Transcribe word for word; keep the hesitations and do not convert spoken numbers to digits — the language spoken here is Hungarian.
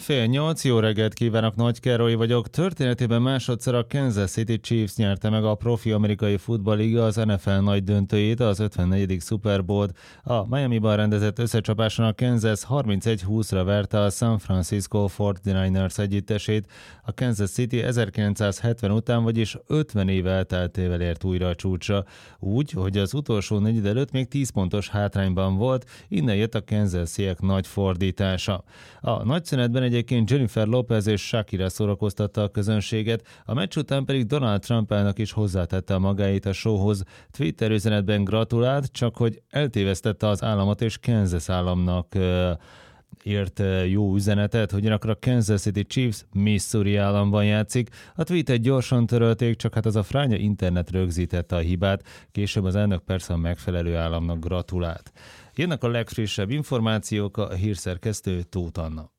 fél nyolc, jó reggelt kívánok, Nagy Károly vagyok. Történetében másodszor a Kansas City Chiefs nyerte meg a profi amerikai futballiga az en ef el nagy döntőjét, az ötvennegyedik Super Bowl-t. A Miamiban rendezett összecsapáson a Kansas harmincegy húszra verte a San Francisco negyvenkilencesek együttesét. A Kansas City ezerkilencszázhetven után, vagyis ötven év elteltével ért újra a csúcsra. Úgy, hogy az utolsó negyed előtt még tíz pontos hátrányban volt, innen jött a kansasiek nagy fordítása. A nagyszünetben egyébként Jennifer Lopez és Shakira szórakoztatta a közönséget, a meccs után pedig Donald Trump elnök is hozzátette a magáit a showhoz. Twitter üzenetben gratulált, csak hogy eltévesztette az államot és Kansas államnak uh, írt jó üzenetet, hogy akkor a Kansas City Chiefs Missouri államban játszik. A tweetet gyorsan törölték, csak hát az a fránya internet rögzítette a hibát, később az elnök persze a megfelelő államnak gratulált. Jönnek a legfrissebb információk, a hírszerkesztő Tóth Anna.